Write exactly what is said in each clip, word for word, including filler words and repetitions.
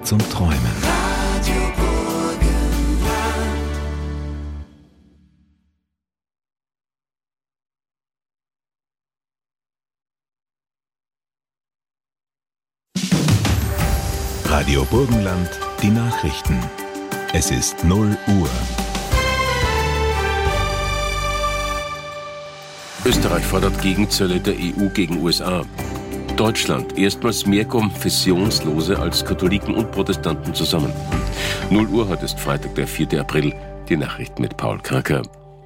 zum Träumen. Radio Burgenland, die Nachrichten. Es ist null Uhr. Österreich fordert Gegenzölle der E U gegen U S A. Deutschland, erstmals mehr Konfessionslose als Katholiken und Protestanten zusammen. null Uhr, heute ist Freitag, der vierte April. Die Nachrichten mit Paul Kraker.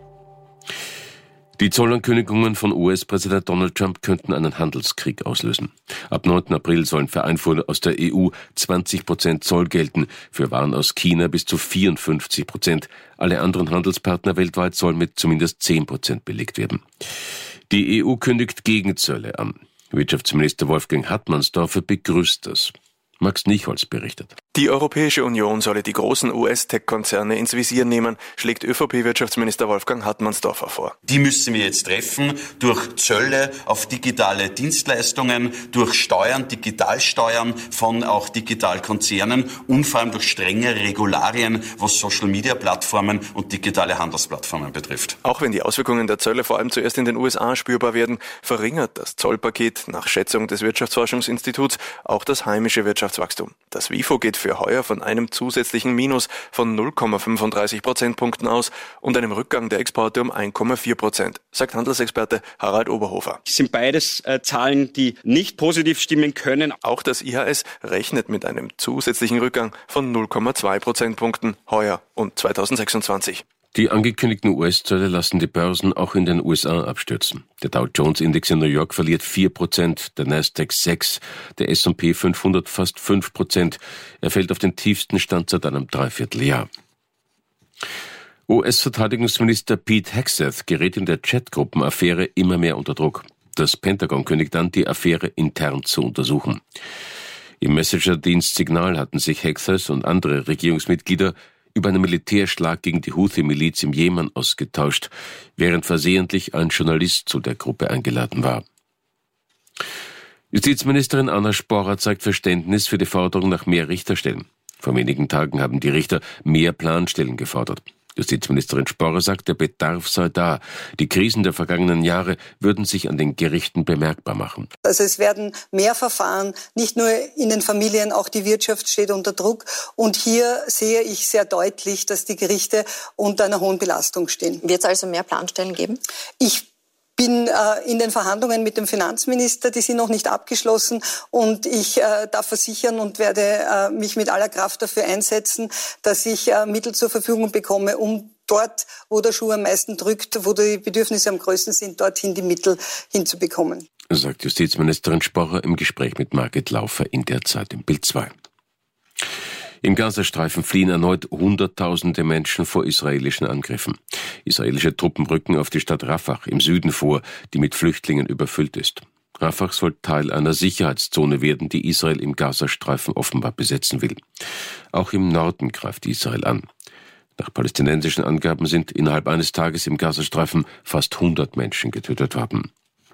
Die Zollankündigungen von U S-Präsident Donald Trump könnten einen Handelskrieg auslösen. Ab neunten April sollen für Einfuhr aus der E U zwanzig Prozent Zoll gelten, für Waren aus China bis zu vierundfünfzig Prozent. Alle anderen Handelspartner weltweit sollen mit zumindest zehn Prozent belegt werden. Die E U kündigt Gegenzölle an. Wirtschaftsminister Wolfgang Hartmannsdorfer begrüßt das. Max Nichols berichtet. Die Europäische Union solle die großen U S-Tech-Konzerne ins Visier nehmen, schlägt ÖVP-Wirtschaftsminister Wolfgang Hartmannsdorfer vor. Die müssen wir jetzt treffen durch Zölle auf digitale Dienstleistungen, durch Steuern, Digitalsteuern von auch Digitalkonzernen und vor allem durch strenge Regularien, was Social-Media-Plattformen und digitale Handelsplattformen betrifft. Auch wenn die Auswirkungen der Zölle vor allem zuerst in den U S A spürbar werden, verringert das Zollpaket nach Schätzung des Wirtschaftsforschungsinstituts auch das heimische Wirtschaftswachstum. Das W I F O geht für heuer von einem zusätzlichen Minus von null Komma fünfunddreißig Prozentpunkten aus und einem Rückgang der Exporte um ein Komma vier Prozent, sagt Handelsexperte Harald Oberhofer. Das sind beides äh, Zahlen, die nicht positiv stimmen können. Auch das I H S rechnet mit einem zusätzlichen Rückgang von null Komma zwei Prozentpunkten heuer und zweitausendsechsundzwanzig. Die angekündigten U S-Zölle lassen die Börsen auch in den U S A abstürzen. Der Dow-Jones-Index in New York verliert vier Prozent, der Nasdaq sechs Prozent, der S und P fünfhundert fast fünf Prozent. Er fällt auf den tiefsten Stand seit einem Dreivierteljahr. U S-Verteidigungsminister Pete Hegseth gerät in der Chatgruppenaffäre immer mehr unter Druck. Das Pentagon kündigt an, die Affäre intern zu untersuchen. Im Messenger-Dienst Signal hatten sich Hegseth und andere Regierungsmitglieder über einen Militärschlag gegen die Houthi-Miliz im Jemen ausgetauscht, während versehentlich ein Journalist zu der Gruppe eingeladen war. Justizministerin Anna Sporrer zeigt Verständnis für die Forderung nach mehr Richterstellen. Vor wenigen Tagen haben die Richter mehr Planstellen gefordert. Justizministerin Sporrer sagt, der Bedarf sei da. Die Krisen der vergangenen Jahre würden sich an den Gerichten bemerkbar machen. Also es werden mehr Verfahren, nicht nur in den Familien, auch die Wirtschaft steht unter Druck. Und hier sehe ich sehr deutlich, dass die Gerichte unter einer hohen Belastung stehen. Wird es also mehr Planstellen geben? Ich bin äh, in den Verhandlungen mit dem Finanzminister, die sind noch nicht abgeschlossen und ich äh, darf versichern und werde äh, mich mit aller Kraft dafür einsetzen, dass ich äh, Mittel zur Verfügung bekomme, um dort, wo der Schuh am meisten drückt, wo die Bedürfnisse am größten sind, dorthin die Mittel hinzubekommen. Sagt Justizministerin Sporrer im Gespräch mit Margit Laufer in der Zeit im Bild zwei. Im Gazastreifen fliehen erneut Hunderttausende Menschen vor israelischen Angriffen. Israelische Truppen rücken auf die Stadt Rafah im Süden vor, die mit Flüchtlingen überfüllt ist. Rafah soll Teil einer Sicherheitszone werden, die Israel im Gazastreifen offenbar besetzen will. Auch im Norden greift Israel an. Nach palästinensischen Angaben sind innerhalb eines Tages im Gazastreifen fast hundert Menschen getötet worden.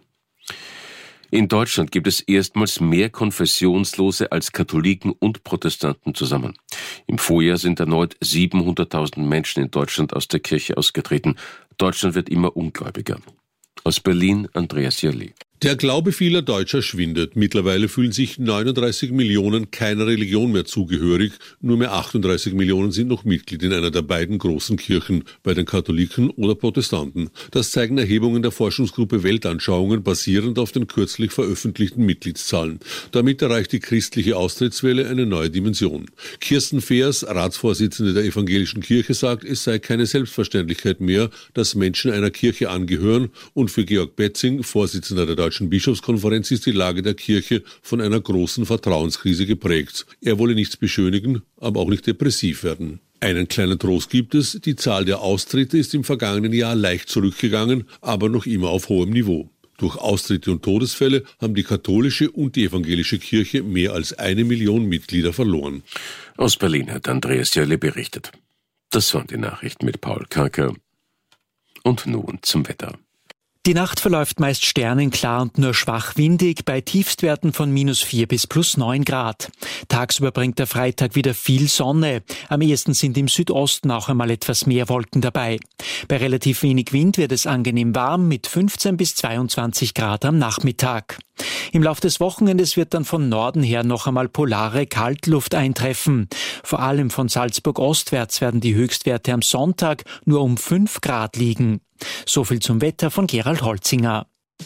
In Deutschland gibt es erstmals mehr Konfessionslose als Katholiken und Protestanten zusammen. Im Vorjahr sind erneut siebenhunderttausend Menschen in Deutschland aus der Kirche ausgetreten. Deutschland wird immer ungläubiger. Aus Berlin Andreas Jörli. Der Glaube vieler Deutscher schwindet. Mittlerweile fühlen sich neununddreißig Millionen keiner Religion mehr zugehörig. Nur mehr achtunddreißig Millionen sind noch Mitglied in einer der beiden großen Kirchen, bei den Katholiken oder Protestanten. Das zeigen Erhebungen der Forschungsgruppe Weltanschauungen basierend auf den kürzlich veröffentlichten Mitgliedszahlen. Damit erreicht die christliche Austrittswelle eine neue Dimension. Kirsten Feers, Ratsvorsitzende der Evangelischen Kirche, sagt, es sei keine Selbstverständlichkeit mehr, dass Menschen einer Kirche angehören. Und für Georg Betzing, Vorsitzender der Deutschen Bischofskonferenz, ist die Lage der Kirche von einer großen Vertrauenskrise geprägt. Er wolle nichts beschönigen, aber auch nicht depressiv werden. Einen kleinen Trost gibt es, die Zahl der Austritte ist im vergangenen Jahr leicht zurückgegangen, aber noch immer auf hohem Niveau. Durch Austritte und Todesfälle haben die katholische und die evangelische Kirche mehr als eine Million Mitglieder verloren. Aus Berlin hat Andreas Jörle berichtet. Das waren die Nachrichten mit Paul Karker. Und nun zum Wetter. Die Nacht verläuft meist sternenklar und nur schwach windig bei Tiefstwerten von minus vier bis plus neun Grad. Tagsüber bringt der Freitag wieder viel Sonne. Am ehesten sind im Südosten auch einmal etwas mehr Wolken dabei. Bei relativ wenig Wind wird es angenehm warm mit fünfzehn bis zweiundzwanzig Grad am Nachmittag. Im Lauf des Wochenendes wird dann von Norden her noch einmal polare Kaltluft eintreffen. Vor allem von Salzburg ostwärts werden die Höchstwerte am Sonntag nur um fünf Grad liegen. So viel zum Wetter von Gerald Holzinger.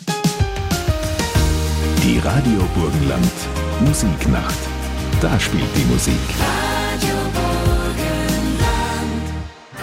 Die Radio Burgenland Musiknacht. Da spielt die Musik. Radio Burgenland.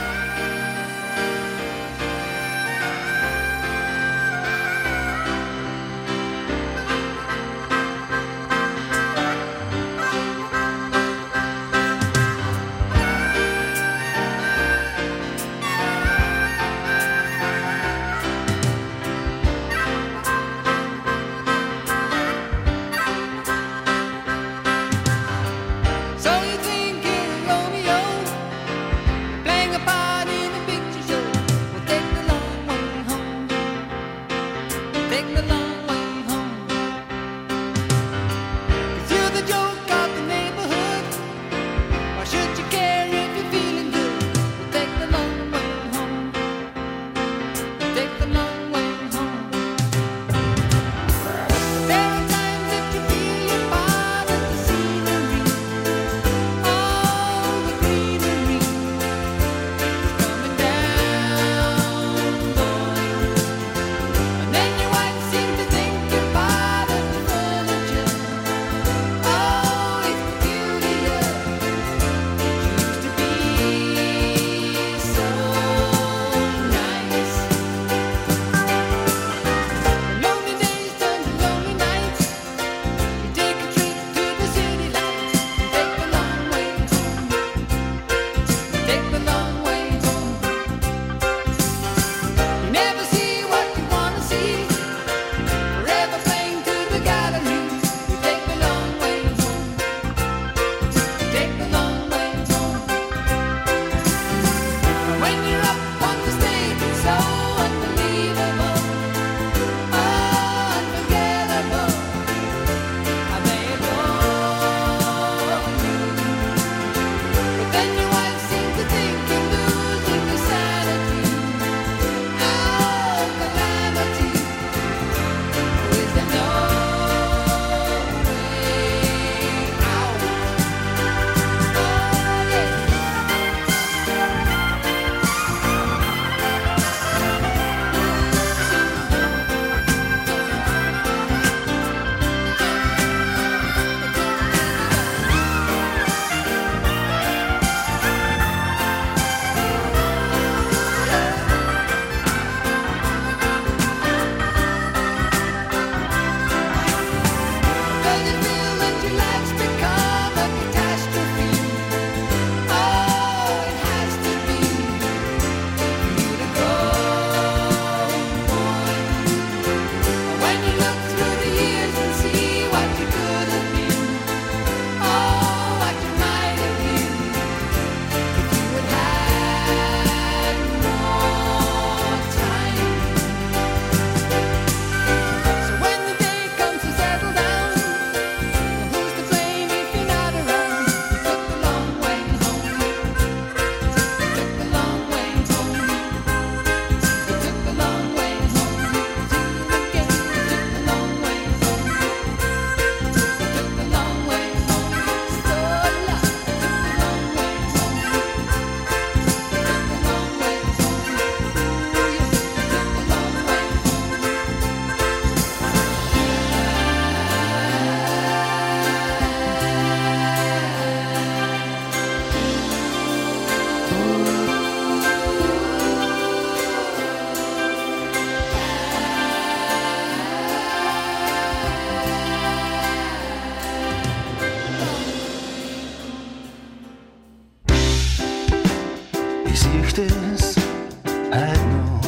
es halt noch.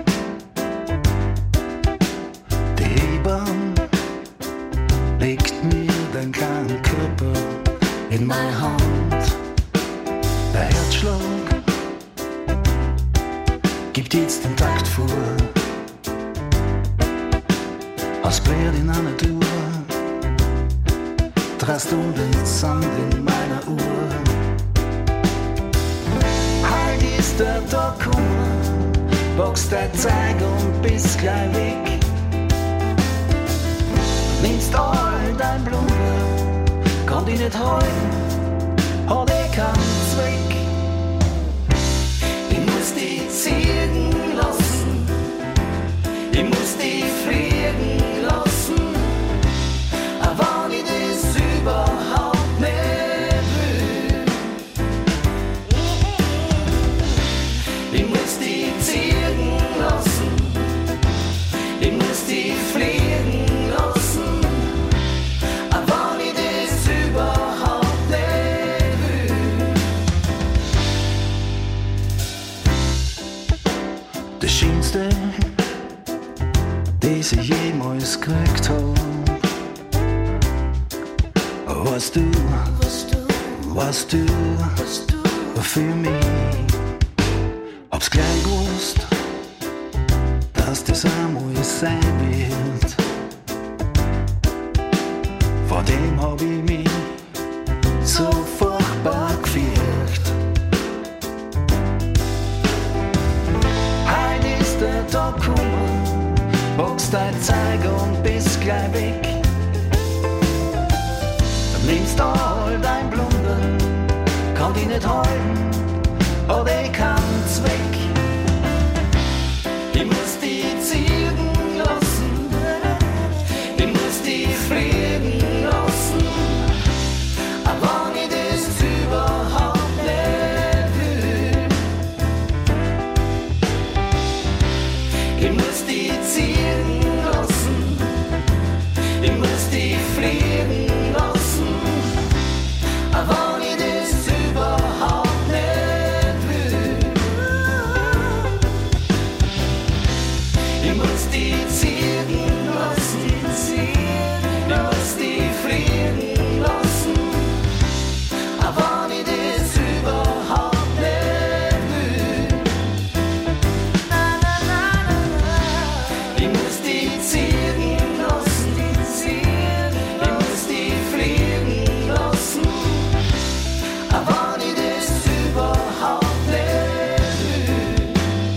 Die Hebamme legt mir den kleinen Körper in meine Hand. Der Herzschlag gibt jetzt den Takt vor. als Bär in einer Tour, drehst du den Sand in meiner Uhr. Halt ist der Tag gekommen, bockst dein Zeig und bist gleich weg. Nimmst all dein Blumen, kann dich nicht halten, hat eh keinen Zweck. Ich muss dich ziehen lassen, ich muss dich fliegen lassen, aber wenn ich das überhaupt nicht will. Ich muss dich ziehen lassen, ich muss dich fliegen lassen, aber wenn ich das überhaupt nicht will. Das Schönste, das ich jemals gekriegt hab, warst du, warst du, für mich. Hab's gleich gewusst, dass das einmal sein wird. Vor dem hab ich mich so furchtbar gefürcht. Heute ist der Tag gekommen, bockst dein Zeig und bist gleich weg. Nimmst all dein Blunden, kann dich nicht halten, hat eh keinen Zweck. Ich muss dich ziehen lassen, ich muss dich fliegen lassen, aber wenn ich das überhaupt nicht will. Ich muss dich ziehen lassen, ich muss dich fliegen lassen, aber wenn ich das überhaupt nicht will. Ich muss dich ziehen lassen, ich muss dich fliegen lassen, aber wenn ich das überhaupt nicht will. Ich muss dich ziehen lassen, ich muss dich fliegen lassen, aber wenn ich das überhaupt nicht will.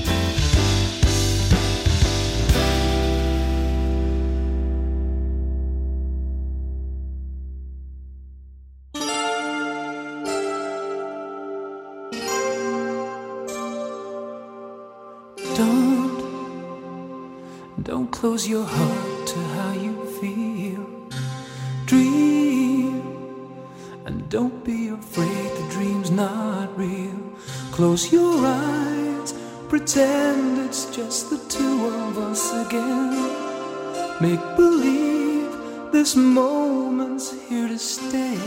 Don't, don't close your heart to how you feel. Dream, and don't be afraid the dream's not real. Close your eyes, pretend it's just the two of us again. Make believe this moment's here to stay.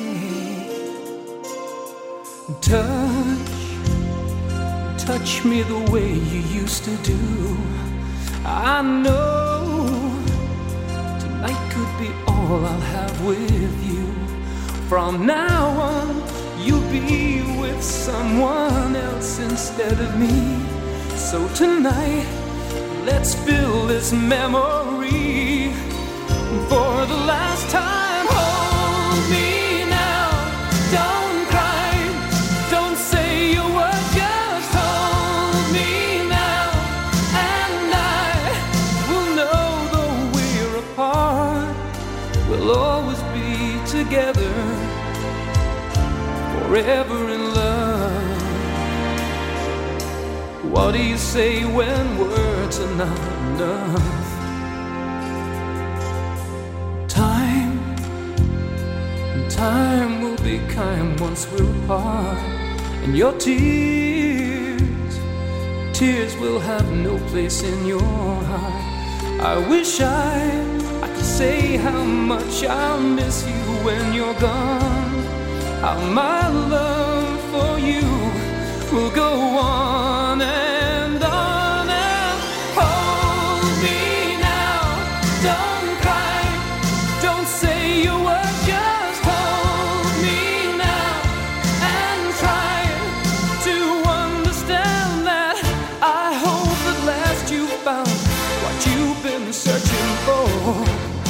Touch, touch me the way you used to do. I know tonight could be all I'll have with you. From now on, you'll be with someone else instead of me. So tonight, let's fill this memory for the last time. Hold me now, don't cry, don't say a word, just hold me now, and I will know though we're apart, we'll always be together, forever in love. What do you say when words are not enough? Time, time will be kind once we're apart. And your tears, tears will have no place in your heart. I wish I, I could say how much I'll miss you when you're gone. How my love for you will go on and on and hold me now. Don't cry, don't say a word, just hold me now and try to understand that. I hope at last you found what you've been searching for.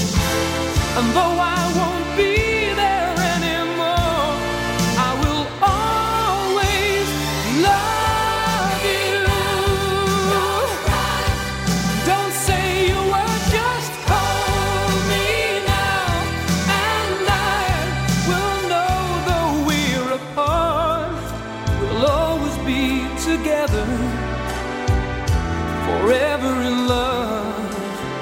together, forever in love.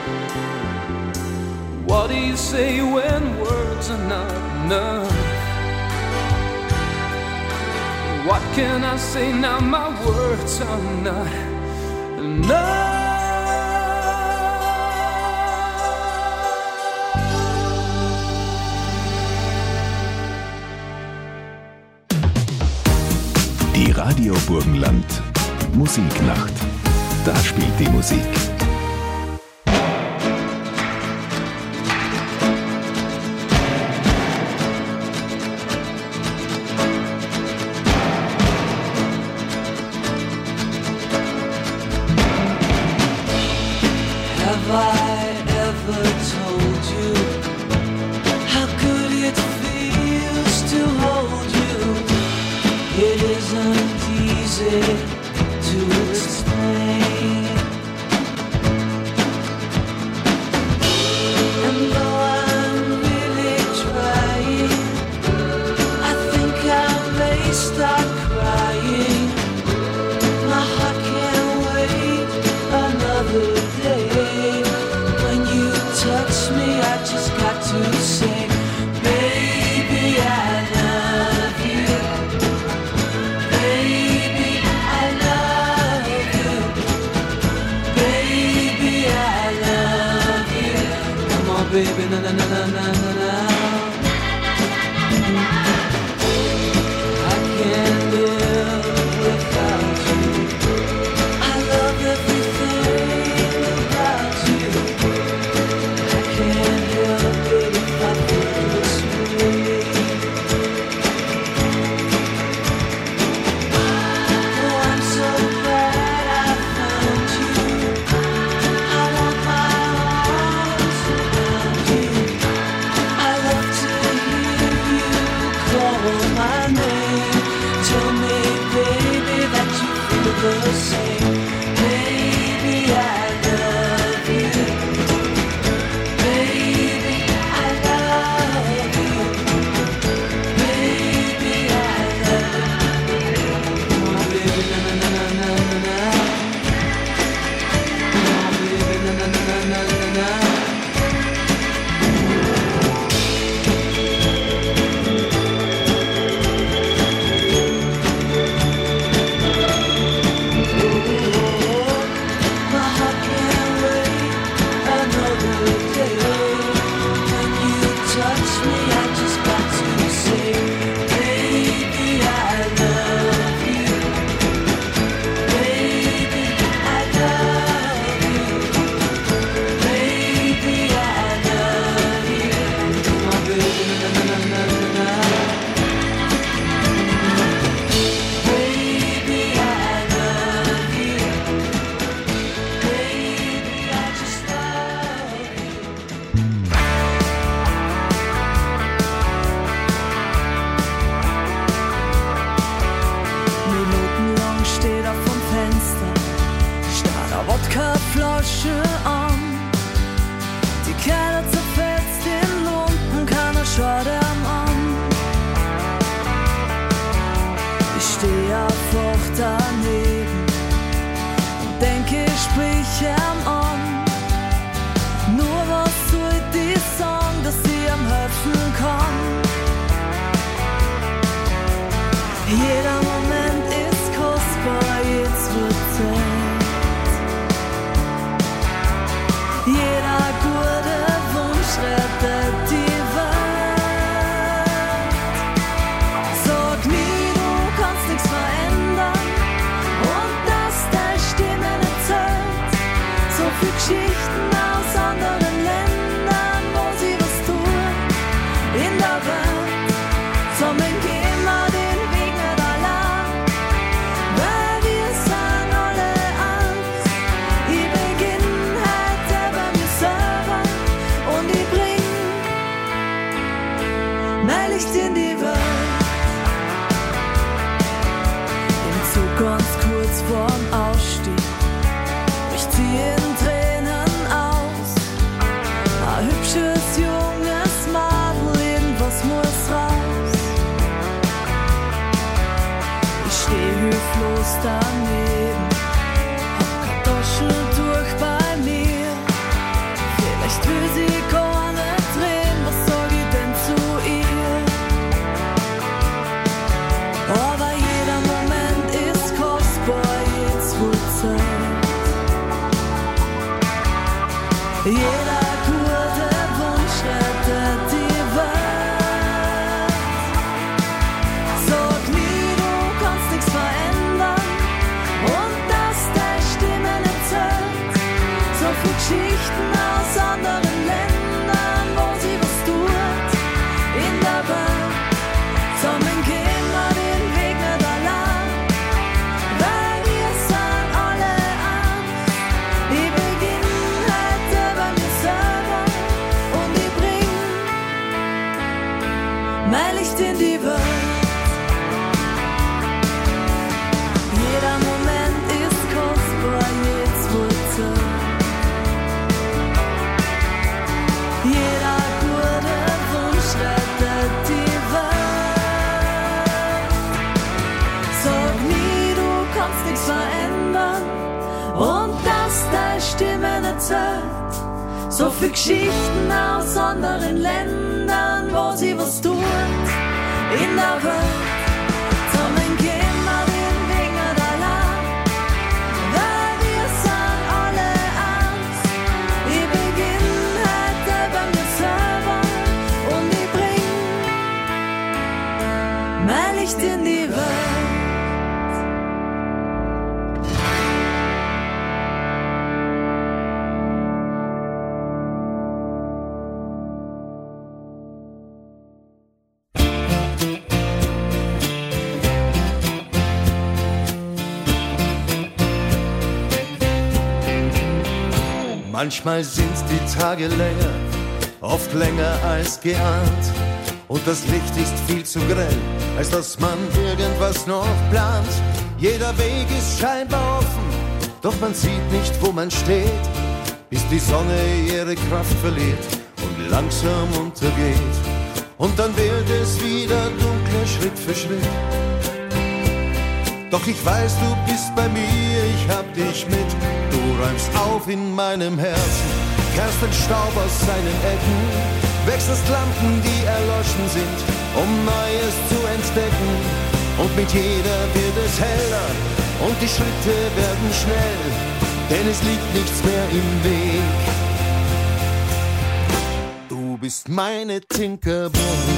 What do you say when words are not enough? What can I say now? My words are not enough. Die Radio Burgenland Musiknacht. Da spielt die Musik. Have I ever told you how good it feels to hold you? It isn't easy to explain. And though I'm really trying, I think I may start crying. My heart can't wait another day. When you touch me, I just got to say, baby, I love you. Baby, I love you. Baby, I love you. Come on, baby, na na na na na na na. I can't live without you. I love everything about you. I can't help it if I feel this way. Oh, I'm so glad I found you. I want my arms around you. I love to hear you call my name. Tell me, baby, that you feel the same. Baby, I love you. Baby, I love you. Baby, I love you. Come on, baby, na na na na na na na. Come on, baby, na na na na na na na. My heart can't wait another day. When you touch me, I just got to say, baby, I love you. Baby, I love you. Baby, I love you. Come on, baby, na na na na na na. Baby, I love you. Baby, I just love you. Minutenlang steht er vom Fenster, starrt eine Wodkaflasche an. Die Kerle zerfetzt in Lumpen, keiner schaut ihm an. Ich steh einfach daneben und denke, ich sprich ihm an. Nur was soll die sagen, dass ich ihm helfen kann? Jeder Moment ist kostbar, jetzt wird Zeit. Jeder gute Wunsch rettet die Welt. Sag mir, du kannst nichts verändern und dass deine Stimme nicht zählt. So viele Geschichten aus anderen Ländern, wo sie was tun in der Welt. Zusammen gehen wir den Weg nicht allein. Zeit. Jeder gute Wunsch rettet die Welt. Sag nie, du kannst nichts verändern und dass deine Stimme nicht zählt. So viele Geschichten aus anderen Ländern, wo sie was tut in der Welt. Zusammen gehen wir den Weg nicht allein, weil wir sind alle eins. Ich beginne heute bei mir selber und ich bring mein Licht in die Welt. Jeder Moment ist kostbar, jetzt wohl Zeit. Jeder gute Wunsch rettet die Welt. Sag nie, du kannst nichts verändern und dass deine Stimme nicht zählt. So viele Geschichten aus anderen Ländern, wo sie was tut in der Welt. Zusammen gehen wir den Weg nicht allein, weil wir sind alle eins. Ich beginne heute bei mir selber und ich bring mein Licht in die Welt. Manchmal sind die Tage länger, oft länger als geahnt. Und das Licht ist viel zu grell, als dass man irgendwas noch plant. Jeder Weg ist scheinbar offen, doch man sieht nicht, wo man steht, bis die Sonne ihre Kraft verliert und langsam untergeht. Und dann wird es wieder dunkler Schritt für Schritt. Doch ich weiß, du bist bei mir, ich hab dich mit. Du räumst auf in meinem Herzen, kehrst den Staub aus seinen Ecken, wechselst Lampen, die erloschen sind, um Neues zu entdecken. Und mit jeder wird es heller und die Schritte werden schnell, denn es liegt nichts mehr im Weg. Du bist meine Tinkerbell.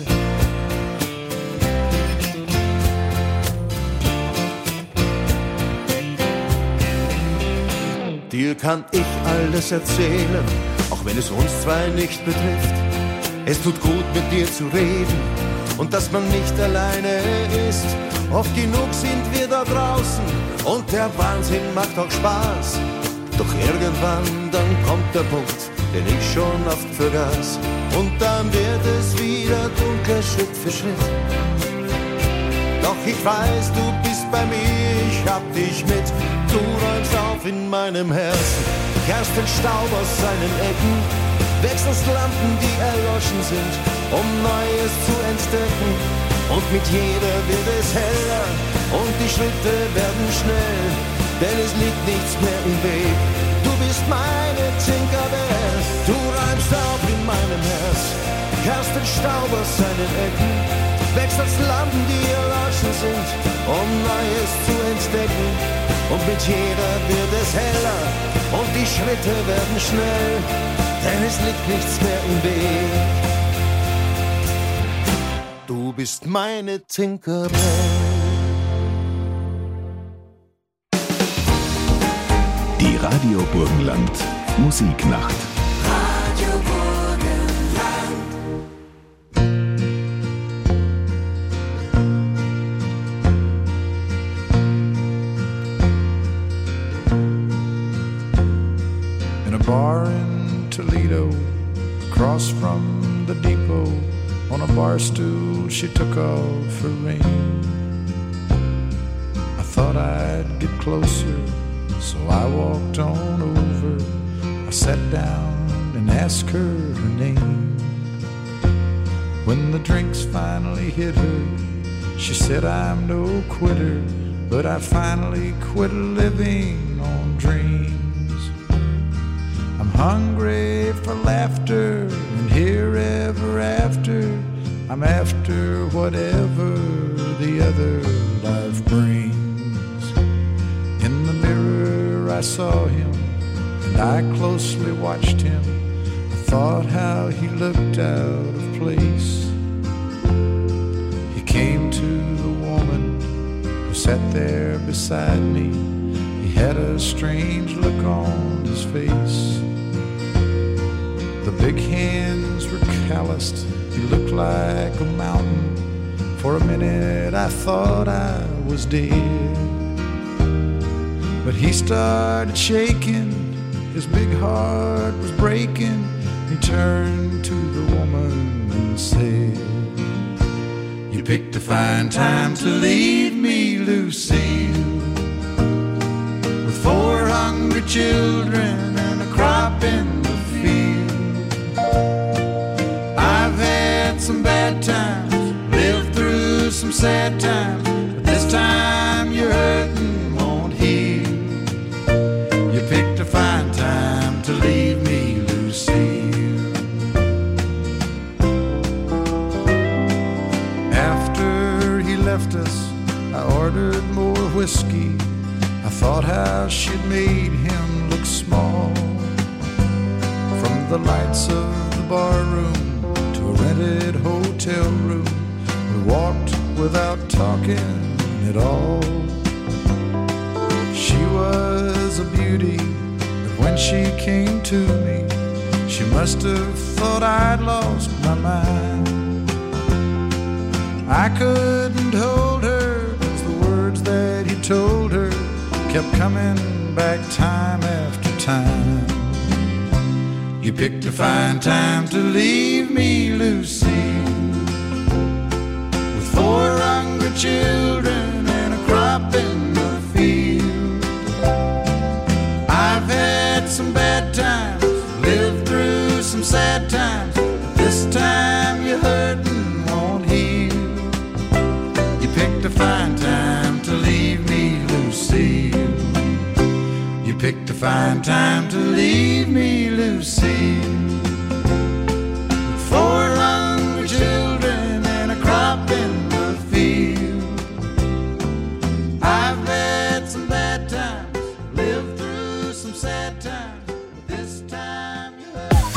Dir kann ich alles erzählen, auch wenn es uns zwei nicht betrifft. Es tut gut, mit dir zu reden und dass man nicht alleine ist. Oft genug sind wir da draußen und der Wahnsinn macht auch Spaß. Doch irgendwann, dann kommt der Punkt, den ich schon oft vergaß. Und dann wird es wieder dunkler Schritt für Schritt. Doch ich weiß, du bist bei mir, ich hab dich mit. Du räumst auf in meinem Herzen, kehrst den Staub aus seinen Ecken, wechselst Lampen, die erloschen sind, um Neues zu entdecken. Und mit jeder wird es heller und die Schritte werden schnell, denn es liegt nichts mehr im Weg. Du bist meine Tinkerbell, du räumst auf in meinem Herz, kehrst den Staub aus seinen Ecken, wechselst Lampen, die erloschen sind, um Neues zu entdecken. Und mit jeder wird es heller und die Schritte werden schnell, denn es liegt nichts mehr im Weg. Du bist meine Tinkerbell. Die Radio Burgenland Musiknacht. Bar in Toledo, across from the depot, on a bar stool she took off her ring. I thought I'd get closer, so I walked on over. I sat down and asked her her name. When the drinks finally hit her, she said I'm no quitter, but I finally quit living on dreams. I'm hungry for laughter and here ever after. I'm after whatever the other life brings. In the mirror I saw him, and I closely watched him. I thought how he looked out of place. He came to the woman who sat there beside me. He had a strange look on his face. The big hands were calloused. He looked like a mountain. For a minute I thought I was dead. But he started shaking, his big heart was breaking. He turned to the woman and said, "You picked a fine time to leave me, Lucille, with four hungry children and a crop in the field. I've had some bad times, lived through some sad times, but this time you're hurting won't heal. You picked a fine time to leave me, Lucille." After he left us, I ordered more whiskey. I thought how she'd made him look small. From the lights of the bar room to a rented hotel room, we walked without talking at all. She was a beauty, but when she came to me, she must have thought I'd lost my mind. I couldn't hold her, 'cause the words that he told her kept coming back time after time. You picked a fine time to leave me, Lucille, with four hungry children and a crop in the field. I've had some bad times, lived through some sad times, but this time you're hurting won't heal. You picked a fine time to leave me, Lucille. You picked a fine time to leave me, Lucille, with four hungry children and a crop in the field. I've had some bad times, lived through some sad times, but this time you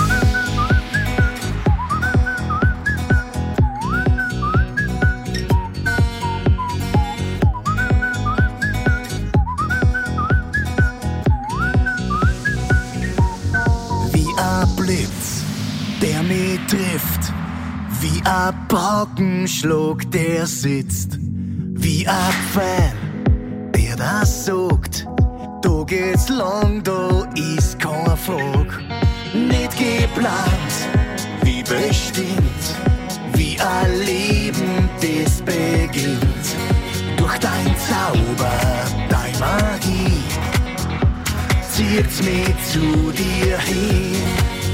Blitz, der mich trifft, wie ein Paukenschlag, der sitzt, wie ein Pfeil, der das sagt, da geht's lang, da ist kein Frage. Nicht geplant, wie bestimmt, wie ein Leben, das beginnt. Durch dein Zauber, deine Magie, zieht's mich zu dir hin.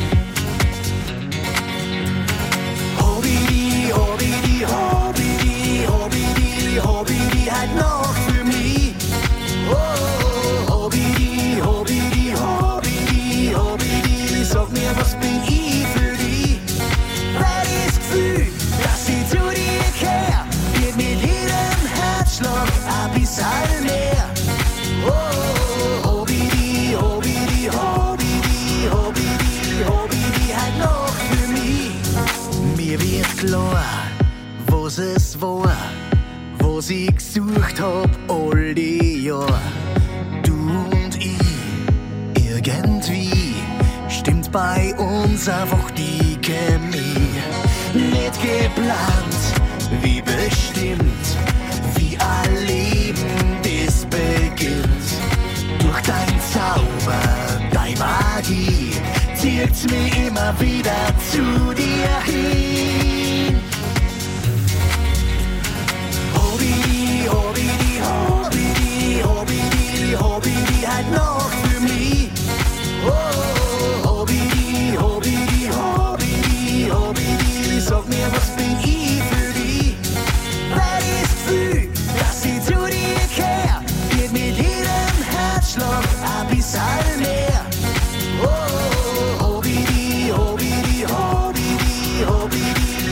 Hobidi, Hobidi, Hobidi, Hobidi, Hobidi, halt noch für mich. Oh, Hobidi, Hobidi, Hobidi, Hobidi, sag mir, was bin ich für dich? Weil das Gefühl, dass ich zu dir kehr, wird mit jedem Herzschlag ein bisschen mehr. Oh, Hobidi, Hobidi, Hobidi, Hobidi, Hobidi, halt noch für mich. Mir wird klar, was es war, was ich gesucht hab all die Jahr. Du und ich, irgendwie stimmt bei uns einfach die Chemie. Nicht geplant, wie bestimmt, wie ein Leben, das beginnt. Durch dein Zauber, deine Magie, zieht's mich immer wieder zu dir hin. Hobidi, Hobidi, Hobidi, Hobidi, Hobidi, halt noch für mich. Oh, Hobidi, Hobidi, Hobidi, Hobidi, sag mir, was bin ich für dich? Weil das Gefühl, dass ich zu dir kehr, wird mit jedem Herzschlag ein bisschen mehr. Oh, Hobidi, Hobidi, Hobidi, Hobidi,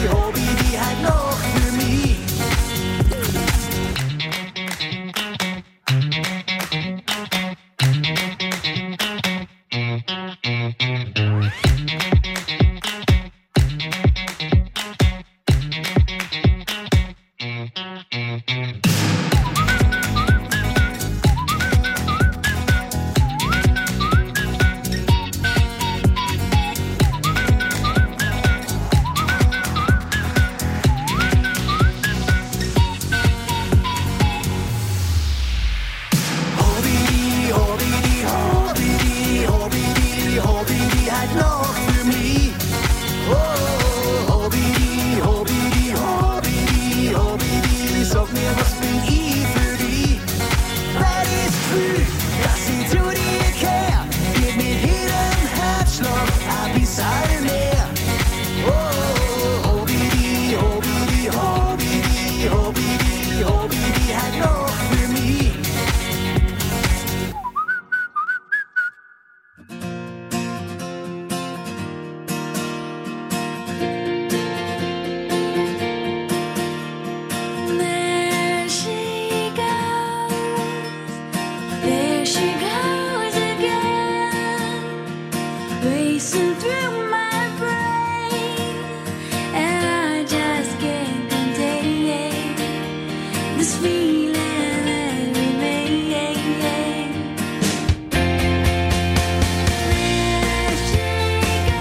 Hobidi, Hobidi hat noch für mich. There she goes, there she goes again, racing through my brain, and I just can't contain this feeling that remains. There she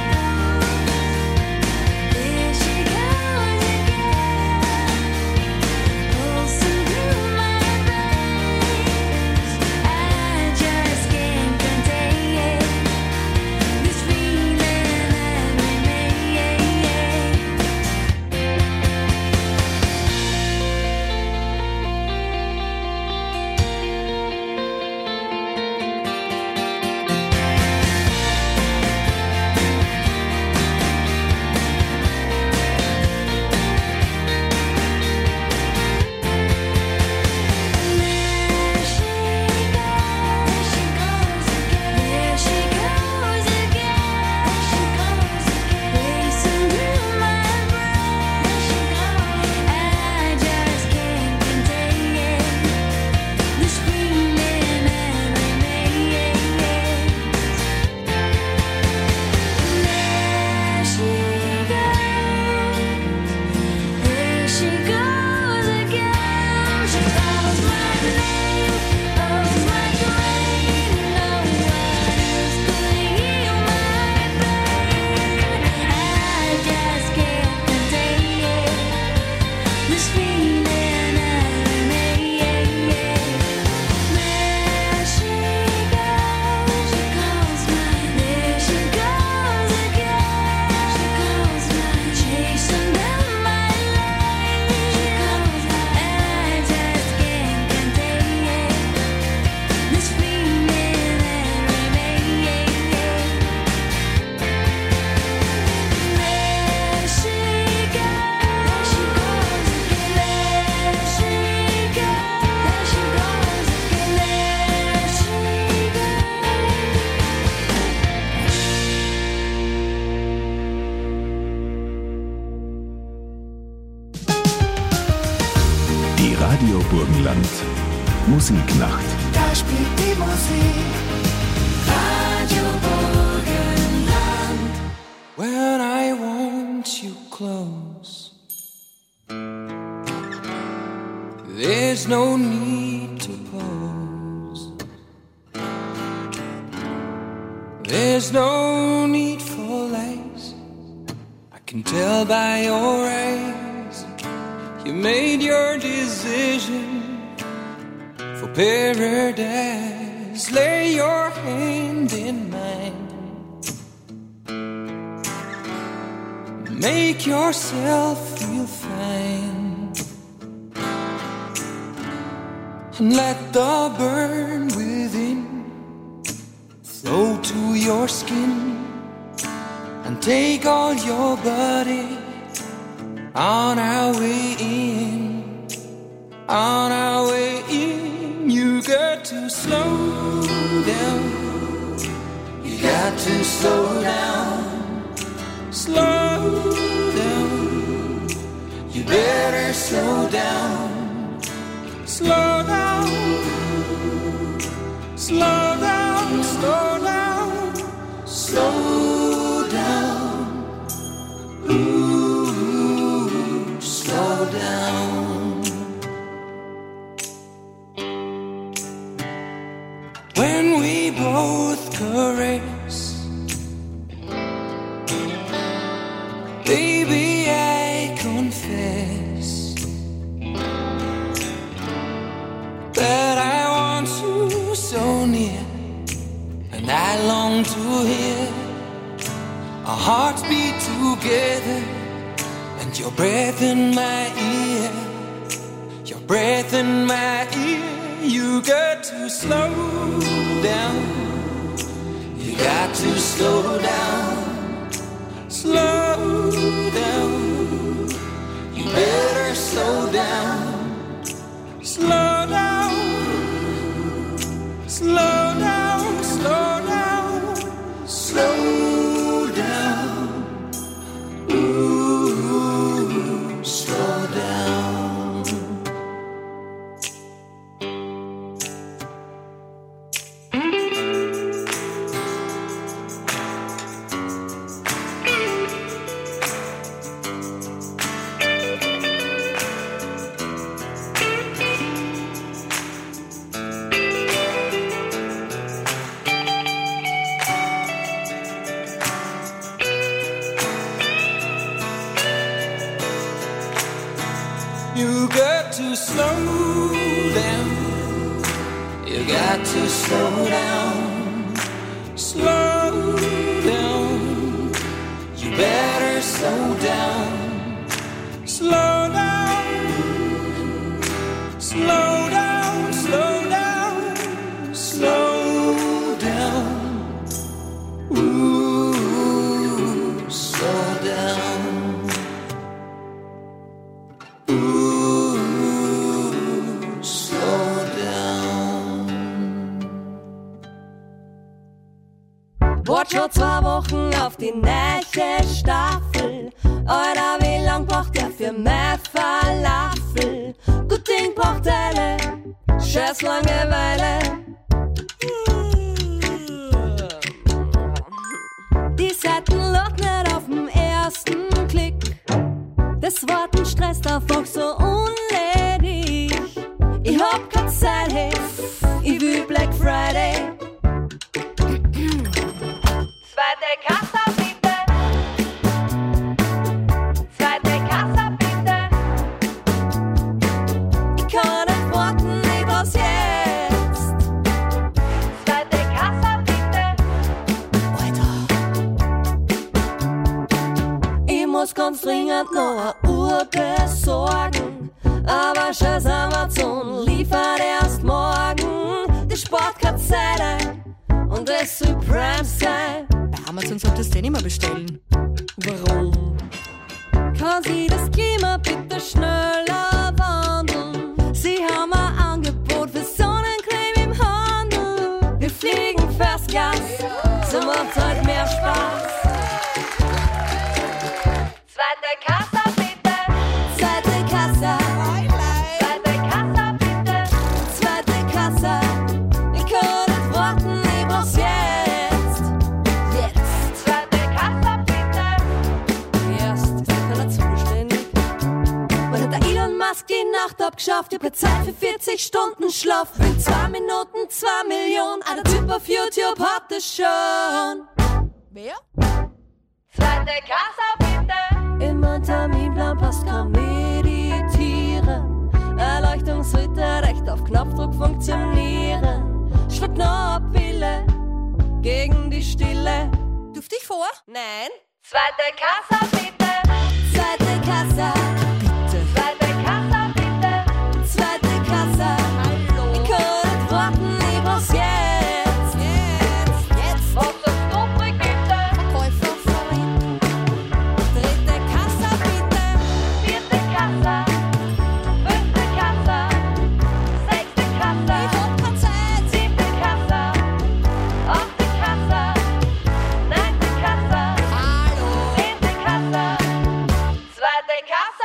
goes, there she goes again, pulsing through my veins. I just can't contain this feeling that remains. There she goes again, she goes again, racing through my brain. I just can't contain this feeling that remains. There she goes, there she goes again. She calls my name, calls my dream. No one else could heal my pain. I just can't contain this feeling that remains. There she goes, she calls my name. She goes again, she calls my chasing down my lane. She calls my, I just can't contain this feeling that remains. There she goes, she goes again. There she goes, she goes again. There she Die Radio Burgenland Musiknacht. Da spielt die Musik. Radio Burgenland. When I want you close, there's no need to pose. There's no need for lies. I can tell by your eyes you made your decision for paradise. Lay your hand in mine. Make yourself feel fine. And let the burn within flow to your skin. And take all your body on our way in. On our way in. You got to slow down. You got to slow down. Slow down. You better slow down. Slow down. Slow down. Slow down. Slow down. Ooh, slow down. When we both caress, baby, I confess that I want you so near, and I long to hear our hearts beat together, and your breath in my ear, your breath in my ear. You got to slow down. You got to slow down. Slow down. You better slow down. Slow down, slow down, slow down, slow down. Ooh, slow down. You got to slow down. You got to slow down. Slow down. You better slow down. Slow down. Slow down. Slow down. Slow down. Ooh, slow down. Wart schon zwei Wochen auf die nächste Staffel. Alter, wie lang braucht der für mehr Falafel? Gut Ding braucht eine scheiß Langeweile. Die Seiten lacht nicht auf den ersten Klick. Das Worten stresst einfach so unledig. Ich hab keine Zeit, hey, ich will Black Friday. Zweite Kasse bitte. Zweite Kasse bitte. Ich kann nicht warten, ich brauch's jetzt. Zweite Kasse bitte. Alter. Ich muss ganz dringend noch eine Uhr besorgen. Aber scheiß Amazon liefert erst morgen. Die spart keine Zeit und es soll Prime sein. Bei Amazon solltest du den immer bestellen. Warum? Kann sie das Klima bitte schneller wandeln? Sie haben ein Angebot für Sonnencreme im Handel. Wir fliegen fast Gas, so macht halt mehr Spaß. Zweite Kasse bitte. Zweite Kasse. Zweite Kasse bitte. Zweite Kasse. Ich kann nicht warten, ich brauch's jetzt. Jetzt. Zweite Kasse bitte. Erst ist doch keiner zuständig. Wann hat der Elon Musk die Nacht abgeschafft? Ich hab keine Zeit für vierzig Stunden Schlaf. In zwei Minuten zwei Millionen. Ein Typ auf YouTube hat es schon. Wer? Zweite Kasse bitte. In mein Terminplan passt kein Meditieren. Erleuchtungsritter recht auf Knopfdruck funktionieren. Schluck noch eine Pille gegen die Stille. Duft dich vor? Nein. Zweite Kasse bitte. Zweite Kasse. Bitte. Zweite Kasse bitte. Zweite Kasse. Hallo. Ich kann nicht warten, ich brauch's jetzt. Jetzt. Jetzt. Was sagst du, Brigitte? Verkäuferin. Dritte Kasse bitte. Vierte Kasse. Fünfte Kasse. Sechste Kasse. Ich hab keine Zeit. Siebte Kasse. Achte Kasse. Neunte Kasse. Hallo. Zehnte Kasse. Zweite Kasse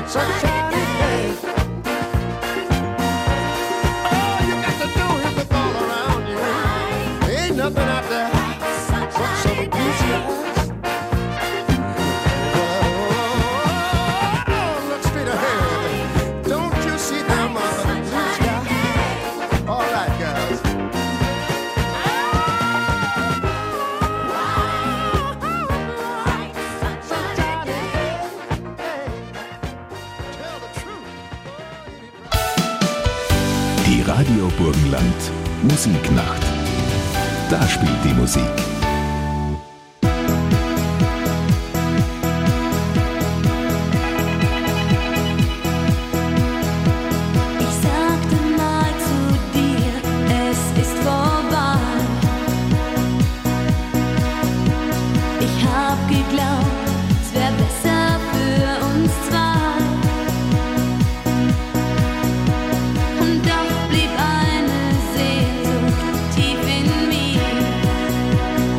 sunshiny day. All you got to do is look all around you. Ain't nothing out there but some blue skies. Oh, look straight ahead. Don't you see them uh, blue skies? All right, guys. Die Radio Burgenland Musiknacht. Da spielt die Musik. Ich sagte mal zu dir, es ist vorbei. Ich hab geglaubt, es wär besser für uns zwei. Und doch blieb eine Sehnsucht tief in mir.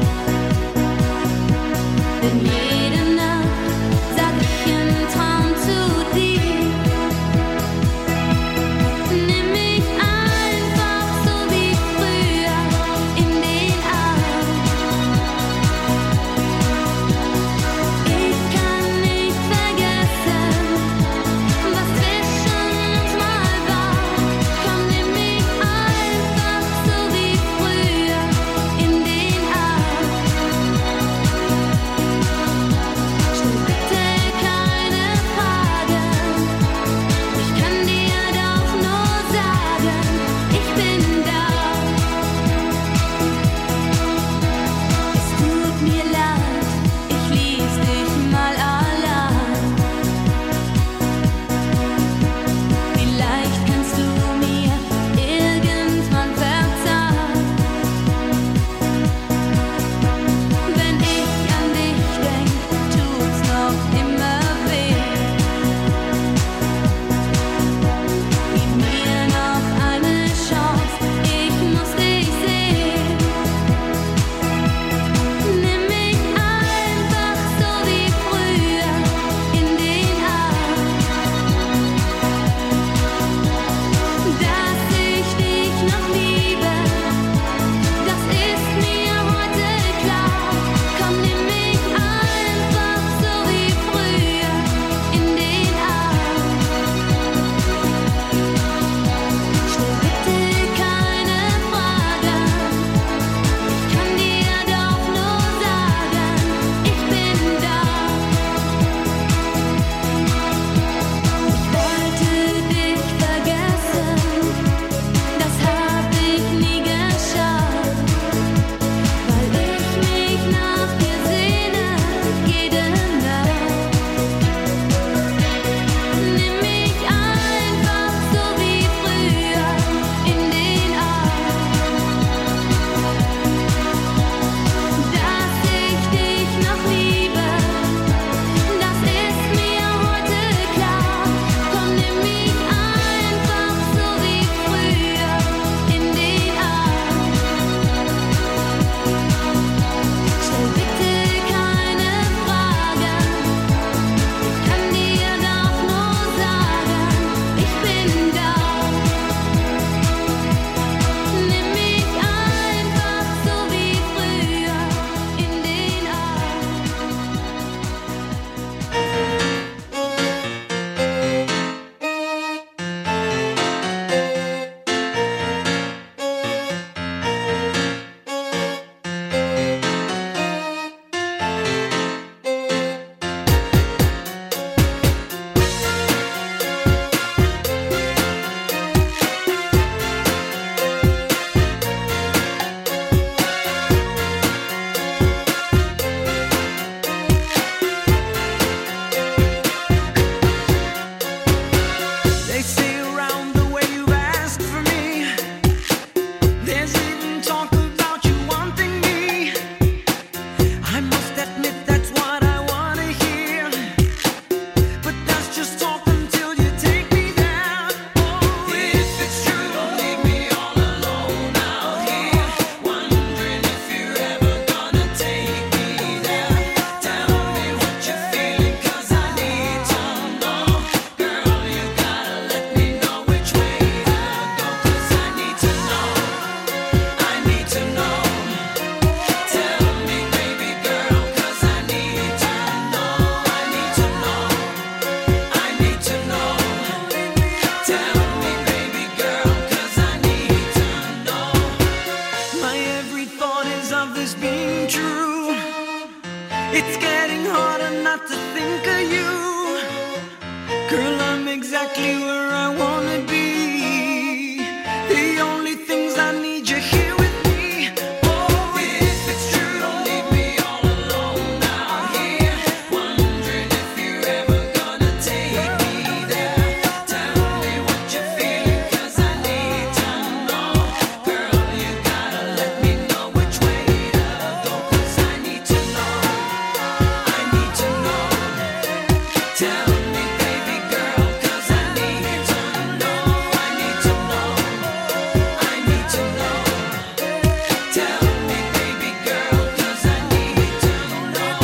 Girl, I'm exactly where I wanna be. The only things I need you here with me. Oh, if it's true, don't leave me all alone out here, wondering if you're ever gonna take me there. Tell me what you're feeling, 'cause I need to know. Girl, you gotta let me know which way to go, 'cause I need to know. I need to know. Tell me, baby girl, 'cause I need to know. I need to know. I need to know. Tell me, baby girl, 'cause I need to know.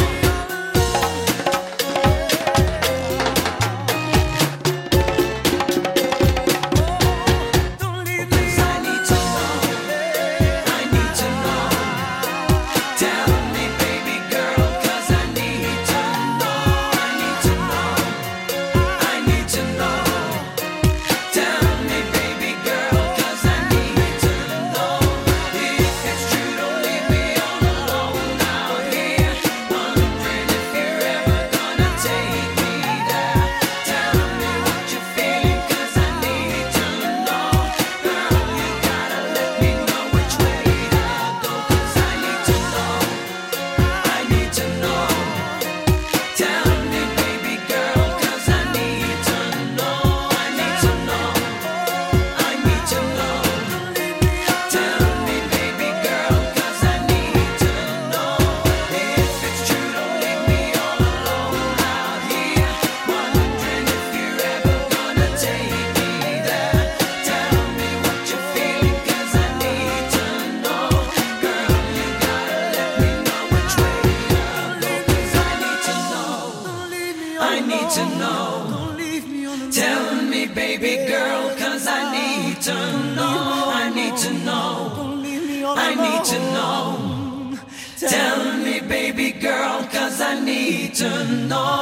Don't leave me. 'Cause I need to know. I need to know. Tell me, baby girl, 'cause I need to know. I need to know. I need to know. Tell me, baby girl, 'cause I need to know. If it's true, don't leave me all alone out here, wondering if you're ever gonna take me there. Tell me what you're feeling, 'cause I need to know. Girl, you gotta let me know which way to go, 'cause I need to know. I need to know. Tell me, baby girl, 'cause I need to know. I need to know. I need to know. Tell me, baby girl, 'cause I need to know. If it's true, don't leave me all alone out here, wondering if you're ever gonna take me there. Tell me what you're feeling, 'cause I need to know. Girl, you gotta let me know which way to go, 'cause I need to know. I need to know. Tell me, baby girl, 'cause I need to know. I need to know. I need to know. Tell me, baby girl, 'cause I need to know.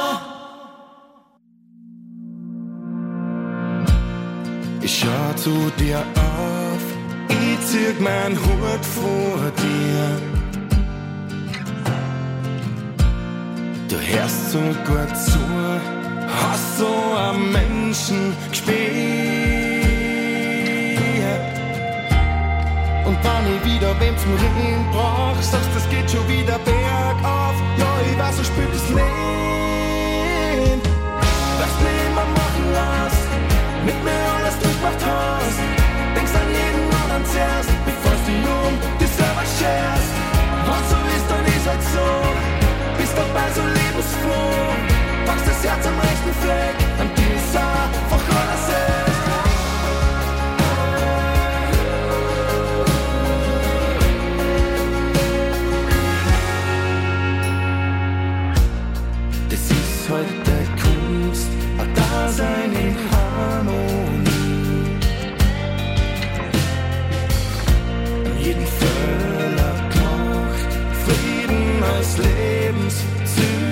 Ich schau zu dir auf, ich zieh mein Hut vor dir. Du hörst so gut zu, hast so am Menschen gespielt. Und wenn ich wieder wem zum Reden brauch, sagst, es geht schon wieder bergauf. Ja, ich weiß, du spielst es nicht. Was mir immer machen lässt, mit mir alles durchmacht hast. Denkst an jeden anderen zuerst, bevor du um dich selber scherst. Was so ist, dann ist halt so. Bist dabei so lebensfroh. Packst das Herz am rechten Fleck, an dir ist einfach alles ist. Das ist halt der Kunst, ein Dasein in Harmonie. An jeden Völler gemacht, Frieden als Lebensziel.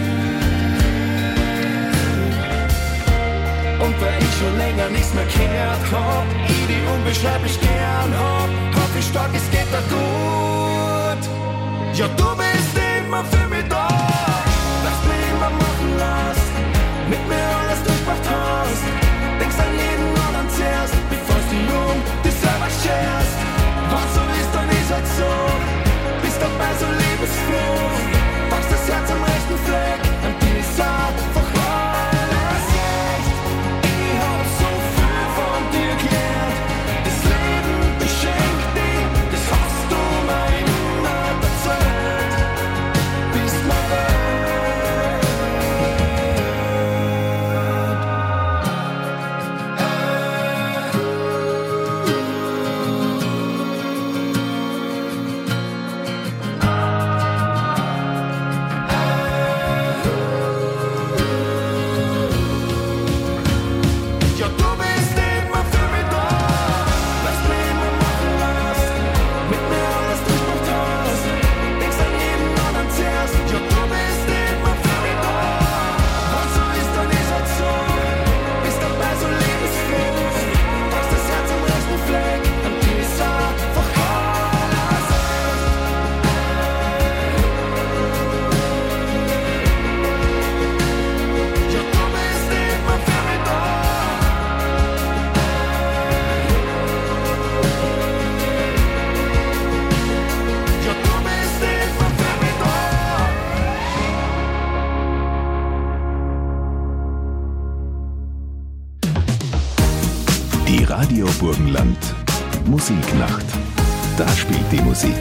Und weil ich schon länger nichts mehr gehört hab, ich die unbeschreiblich gern hab, hab ich stark, es geht da gut. Ja, du bist immer für mich da. Lass mich immer machen lass, mit mir alles durchmacht hast. Denkst an jeden anderen zuerst, bevor du um dich selber scherst. Was so ist, dann ist halt so. Bist dabei so lebensfroh. Packst das Herz am rechten Fleck, an dir ist einfach alles echt. Ich hab so viel von dir gelernt. Das Leben beschenkt dich, das hast du mir immer erzählt. Bist mir wert. Die Radio Burgenland Musiknacht. Da spielt die Musik.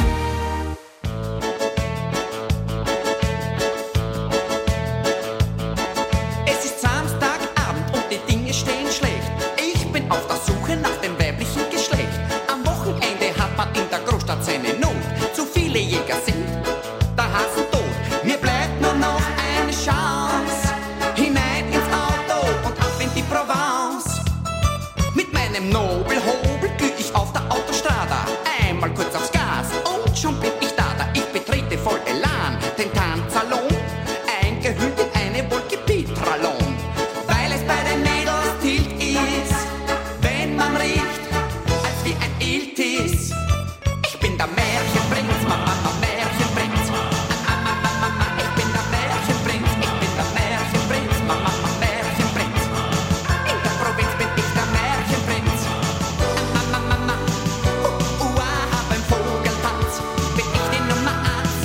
Es ist Samstagabend und die Dinge stehen schlecht. Ich bin auf der Suche nach dem weiblichen Geschlecht. Am Wochenende hat man in der Großstadt seine Not. Zu viele Jäger sind der Hasen tot. Mir bleibt nur noch eine Chance. Hinein ins Auto und ab in die Provence. Mit meinem Nobelhobel glüh ich auf der Autostrada. Einmal kurz aufs Gas und schon bin ich da. Da ich betrete voll Elan den Tanzsalon. Eingehüllt in eine Wolke Petralon. Weil es bei den Mädels tilt ist, wenn man riecht, als wie ein Iltis. Ich bin der Märchenprinz, Mama, Mama, Märchenprinz. Mama, ich bin der Märchenprinz, ich bin der Märchenprinz, Mama, Mama, Märchenprinz. In der Provinz bin ich der Märchenprinz. Mama, Mama, uh, uh, ah, beim Vogeltanz bin ich die Nummer eins.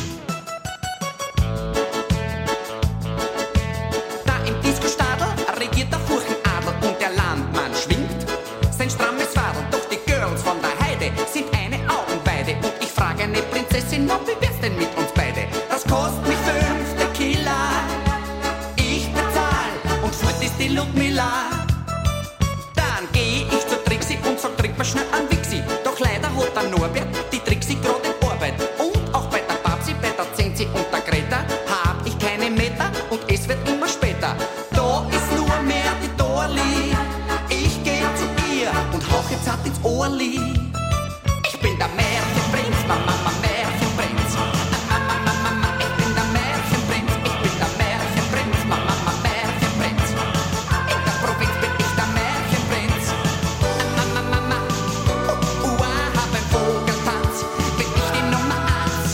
Da im Disco-Stadel regiert der Furchenadel und der Landmann schwingt sein strammes Radl. Doch die Girls von der Heide sind eine Augenweide. Und ich frage eine Prinzessin, ob wie wär's denn mit uns beide? Das kostet mich fünf Tequila. Ich bezahl und fort ist die Ludmilla. Dann geh ich zur Trixi und sag, trink mir schnell an Wixi. Doch leider hat der Norbert die Trixi grad in Arbeit. Und auch bei der Babsi, bei der Zenzi und der Greta hab ich keine Meter und es wird immer später. Da ist nur mehr die Dorli. Ich geh zu ihr und hauch jetzt hart ins Ohrli. Ich bin der Märchenprinz, Mama, Mama, Märchenprinz. Mama, Mama, Mama, ich bin der Märchenprinz. Ich bin der Märchenprinz, Mama, Mama, Märchenprinz. In der Provinz bin ich der Märchenprinz. Mama, Mama, uh, uh, ah, beim Vogeltanz bin ich die Nummer eins.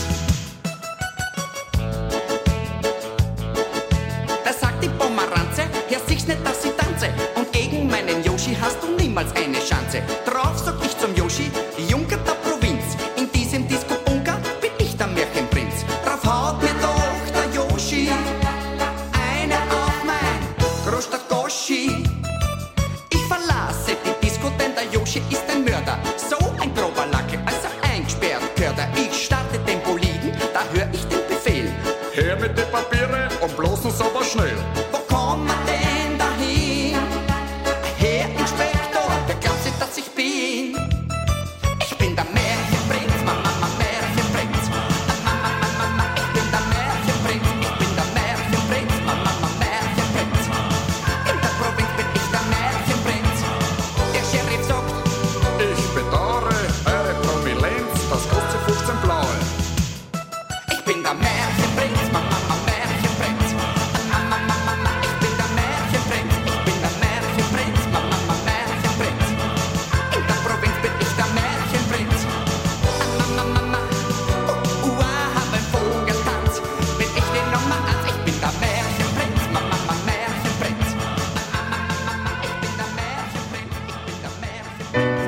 Da sagt die Pomeranze, ja siehst nicht, dass ich tanze. Und gegen meinen Yoshi hast du niemals eine Chance. Drauf sag ich zum Yoshi, Junker der Provinz. In diesem Disco-Bunker bin ich der Märchenprinz. Drauf haut mir doch der Yoshi eine auf mein Großstadt-Goschi. Ich verlasse die Disco, denn der Yoshi ist ein Mörder. So ein grober Lacke, als er eingesperrt gehört er. Ich starte den Boliden, da hör ich den Befehl. Her mit den Papiere und bloß noch aber schnell. Wo kommen wir denn dahin? Herr Inspektor, wer glaubt sich, dass ich bin? Ich bin der Märchenprinz, Mama, Mama, Märchenprinz. Mama, Mama, Mama, ich bin der Märchenprinz. Ich bin der Märchenprinz, Mama, Mama, Märchenprinz. In der Provinz bin ich der Märchenprinz. Der Sheriff sagt, ich bedauere eure Prominenz, das kostet fünfzehn Blaue. Ich bin der Märchenprinz, Mama, Mama, Märchenprinz. Mama, Mama, Mama, ich bin der Märchenprinz. Ich bin der Märchenprinz, Mama, Mama, Märchenprinz. In der Provinz bin ich der Märchenprinz. Mama, Mama, uh, uh, ah, beim Vogeltanz bin ich die Nummer eins. Ich bin der Märchenprinz, Mama, Mama, Märchenprinz. Mama, Mama, ich bin der Märchenprinz. Ich bin der Märchenprinz.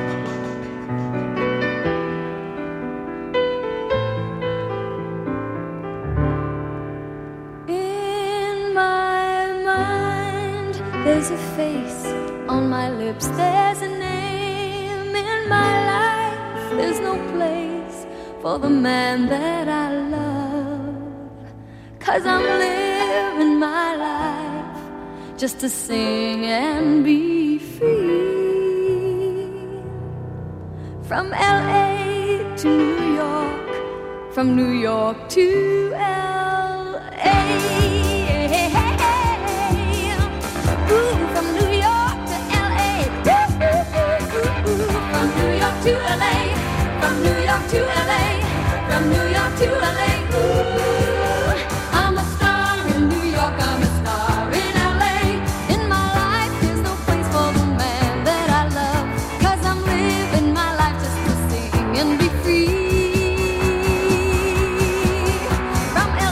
In my mind, there's a face. On my lips, there's a name. In my life, there's no place for the man that I love. Cause I'm living my life just to sing and be free. From L A to New York, from New York to L A. Ooh, from New York to L A. Ooh, ooh, ooh, ooh. From New York to L A. From New York to L A. From New York to L A. Ooh, I'm a star in New York. I'm a star in L A. In my life, there's no place for the man that I love. Cause I'm living my life just to sing and be free. From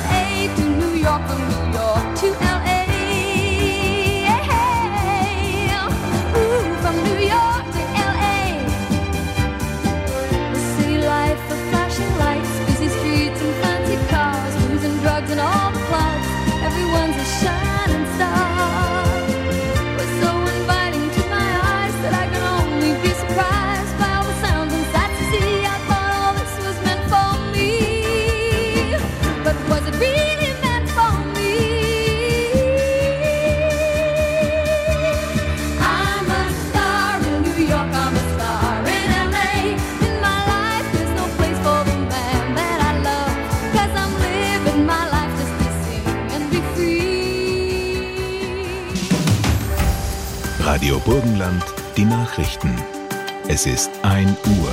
Radio Burgenland, die Nachrichten. Es ist ein Uhr.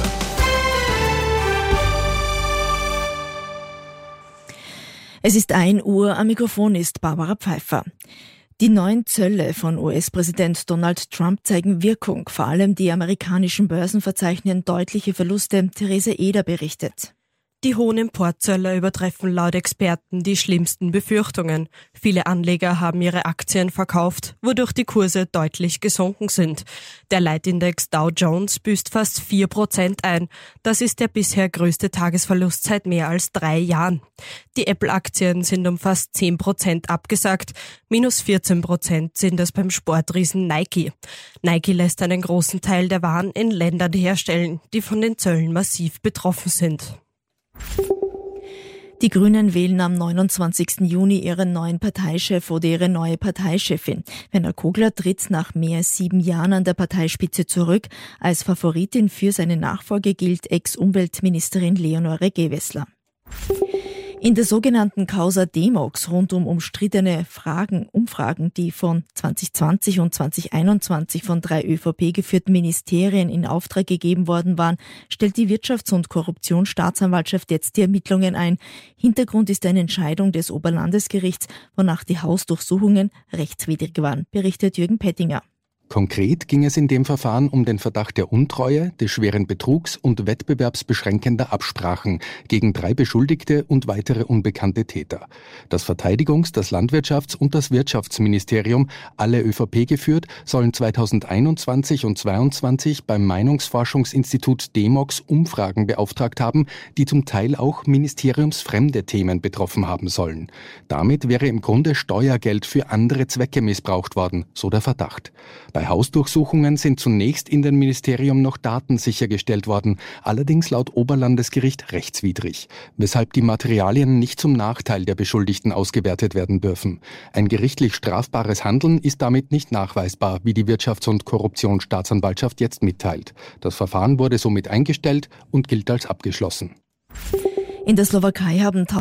Es ist ein Uhr, am Mikrofon ist Barbara Pfeiffer. Die neuen Zölle von U S-Präsident Donald Trump zeigen Wirkung. Vor allem die amerikanischen Börsen verzeichnen deutliche Verluste. Therese Eder berichtet. Die hohen Importzölle übertreffen laut Experten die schlimmsten Befürchtungen. Viele Anleger haben ihre Aktien verkauft, wodurch die Kurse deutlich gesunken sind. Der Leitindex Dow Jones büßt fast vier Prozent ein. Das ist der bisher größte Tagesverlust seit mehr als drei Jahren. Die Apple-Aktien sind um fast zehn Prozent abgesackt. Minus vierzehn Prozent sind es beim Sportriesen Nike. Nike lässt einen großen Teil der Waren in Ländern herstellen, die von den Zöllen massiv betroffen sind. Die Grünen wählen am neunundzwanzigsten Juni ihren neuen Parteichef oder ihre neue Parteichefin. Werner Kogler tritt nach mehr als sieben Jahren an der Parteispitze zurück. Als Favoritin für seine Nachfolge gilt Ex-Umweltministerin Leonore Gewessler. In der sogenannten Causa Demox rund um umstrittene Fragen, Umfragen, die von zwanzig zwanzig und zwanzig einundzwanzig von drei Ö V P-geführten Ministerien in Auftrag gegeben worden waren, stellt die Wirtschafts- und Korruptionsstaatsanwaltschaft jetzt die Ermittlungen ein. Hintergrund ist eine Entscheidung des Oberlandesgerichts, wonach die Hausdurchsuchungen rechtswidrig waren, berichtet Jürgen Pettinger. Konkret ging es in dem Verfahren um den Verdacht der Untreue, des schweren Betrugs und wettbewerbsbeschränkender Absprachen gegen drei Beschuldigte und weitere unbekannte Täter. Das Verteidigungs-, das Landwirtschafts- und das Wirtschaftsministerium, alle Ö V P geführt, sollen zweitausendeinundzwanzig und zweiundzwanzig beim Meinungsforschungsinstitut Demox Umfragen beauftragt haben, die zum Teil auch ministeriumsfremde Themen betroffen haben sollen. Damit wäre im Grunde Steuergeld für andere Zwecke missbraucht worden, so der Verdacht. Bei Hausdurchsuchungen sind zunächst in dem Ministerium noch Daten sichergestellt worden, allerdings laut Oberlandesgericht rechtswidrig, weshalb die Materialien nicht zum Nachteil der Beschuldigten ausgewertet werden dürfen. Ein gerichtlich strafbares Handeln ist damit nicht nachweisbar, wie die Wirtschafts- und Korruptionsstaatsanwaltschaft jetzt mitteilt. Das Verfahren wurde somit eingestellt und gilt als abgeschlossen. In der Slowakei haben